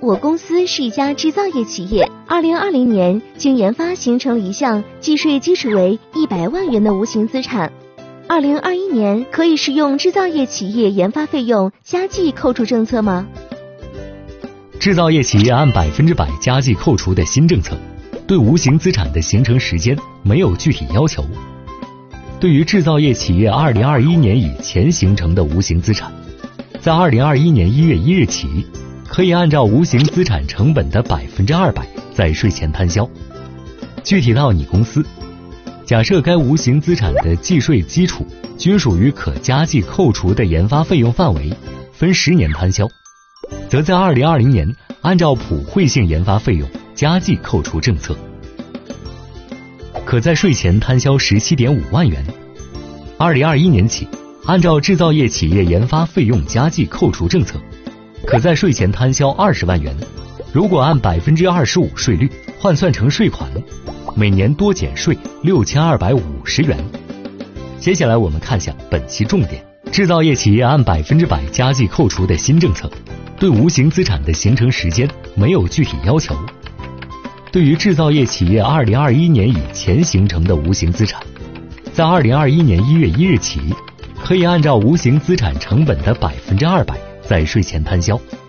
我公司是一家制造业企业，2020年经研发形成了一项计税基础为100万元的无形资产。2021年可以适用制造业企业研发费用加计扣除政策吗？ 制造业企业按100%加计扣除的新政策，对无形资产的形成时间没有具体要求。对于制造业企业2021年以前形成的无形资产，在2021年1月1日起，可以按照无形资产成本的200%在税前摊销。具体到你公司，假设该无形资产的计税基础均属于可加计扣除的研发费用范围，分10年摊销，则在2020年按照普惠性研发费用加计扣除政策，可在税前摊销17.5万元。2021年起，按照制造业企业研发费用加计扣除政策，可在税前摊销20万元。如果按25%税率换算成税款，每年多减税6250元。接下来我们看下本期重点：制造业企业按100%加计扣除的新政策，对无形资产的形成时间没有具体要求。对于制造业企业2021年以前形成的无形资产，在2021年1月1日起，可以按照无形资产成本的200%在税前摊销。